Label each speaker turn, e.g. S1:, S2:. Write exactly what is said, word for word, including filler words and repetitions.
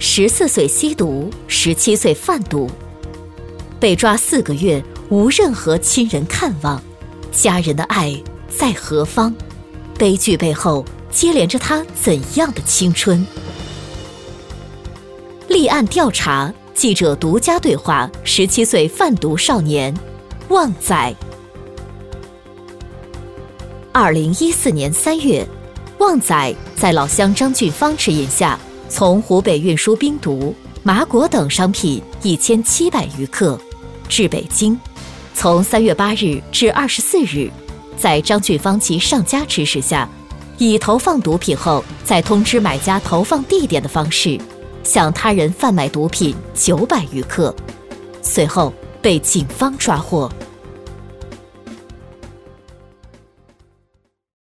S1: 十四岁吸毒，十七岁贩毒，被抓四个月，无任何亲人看望，家人的爱在何方？悲剧背后接连着他怎样的青春？立案调查，记者独家对话十七岁贩毒少年旺仔。二零一四年三月，旺仔在老乡张俊芳指引下，从湖北运输冰毒、麻果等商品一千七百余克至北京。从三月八日至二十四日，在张俊芳及上家指使下，以投放毒品后再通知买家投放地点的方式，向他人贩卖毒品九百余克，随后被警方抓获。